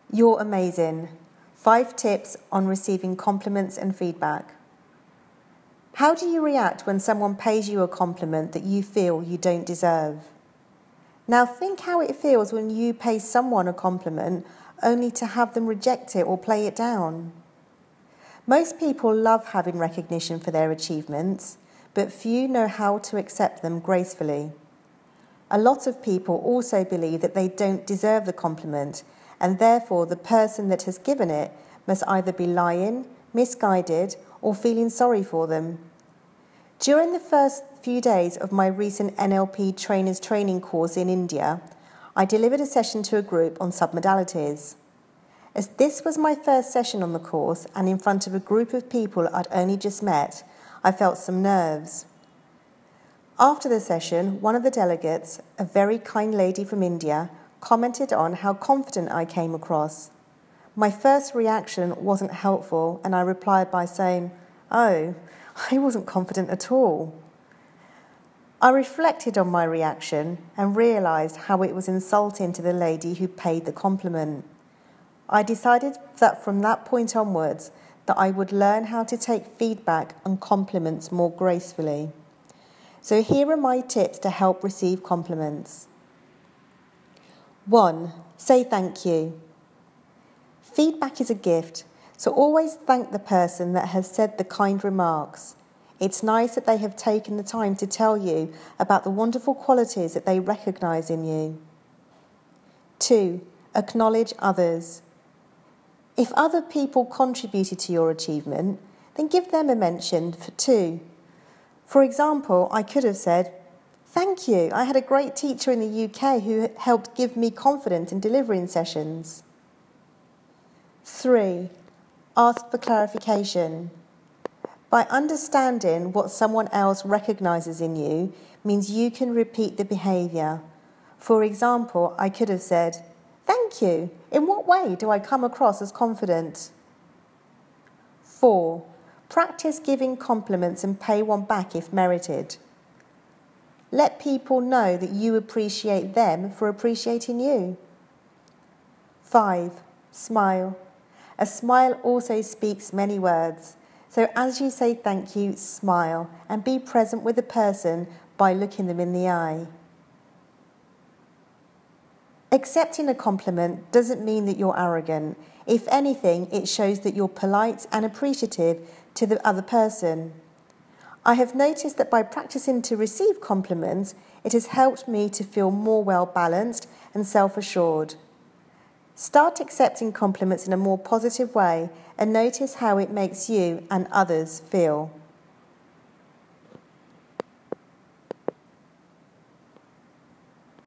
You're amazing. 5 tips on receiving compliments and feedback. How do you react when someone pays you a compliment that you feel you don't deserve? Now think how it feels when you pay someone a compliment only to have them reject it or play it down. Most people love having recognition for their achievements, but few know how to accept them gracefully. A lot of people also believe that they don't deserve the compliment, and therefore the person that has given it must either be lying, misguided, or feeling sorry for them. During the first few days of my recent NLP Trainers Training course in India, I delivered a session to a group on submodalities. As this was my first session on the course and in front of a group of people I'd only just met, I felt some nerves. After the session, one of the delegates, a very kind lady from India, commented on how confident I came across. My first reaction wasn't helpful, and I replied by saying, "Oh, I wasn't confident at all." I reflected on my reaction and realised how it was insulting to the lady who paid the compliment. I decided that from that point onwards that I would learn how to take feedback and compliments more gracefully. So here are my tips to help receive compliments. 1. Say thank you. Feedback is a gift, so always thank the person that has said the kind remarks. It's nice that they have taken the time to tell you about the wonderful qualities that they recognise in you. 2. Acknowledge others. If other people contributed to your achievement, then give them a mention too. For example, I could have said, "Thank you, I had a great teacher in the UK who helped give me confidence in delivering sessions." 3. Ask for clarification. By understanding what someone else recognises in you means you can repeat the behaviour. For example, I could have said, "Thank you. In what way do I come across as confident?" 4. Practice giving compliments and pay one back if merited. Let people know that you appreciate them for appreciating you. 5. Smile. A smile also speaks many words. So as you say thank you, smile and be present with the person by looking them in the eye. Accepting a compliment doesn't mean that you're arrogant. If anything, it shows that you're polite and appreciative to the other person. I have noticed that by practicing to receive compliments, it has helped me to feel more well-balanced and self-assured. Start accepting compliments in a more positive way and notice how it makes you and others feel.